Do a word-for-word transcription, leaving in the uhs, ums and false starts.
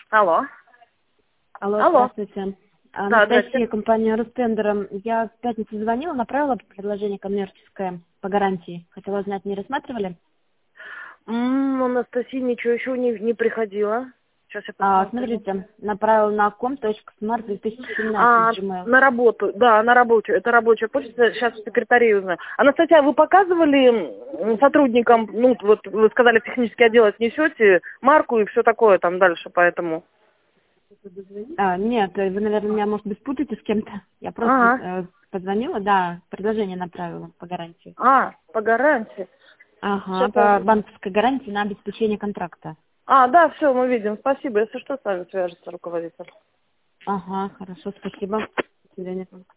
Алло. Алло, Алло. здравствуйте. Да, Анастасия, здравствуйте. компания Рустендер. Я в пятницу звонила, направила предложение коммерческое по гарантии. Хотела знать, не рассматривали? М, Анастасия, ничего еще не, не приходила. Сейчас я А, посмотрю. смотрите, направила на ком точка смарт две тысячи А, семнадцать Gmail. на работу, да, на работу. Это рабочая почта, сейчас в секретарей узнаю. Анастасия, а вы показывали м, сотрудникам, ну, вот вы сказали, в технический отдел отнесете марку и все такое там дальше, поэтому... А, нет, вы, наверное, меня, может быть, спутаете с кем-то. Я просто Ага. э, позвонила, да, предложение направила по гарантии. А, по гарантии. Ага, Сейчас по я... банковской гарантии на обеспечение контракта. А, да, все, мы видим. Спасибо. Если что, с вами свяжется руководитель. Ага, хорошо, спасибо. До свидания.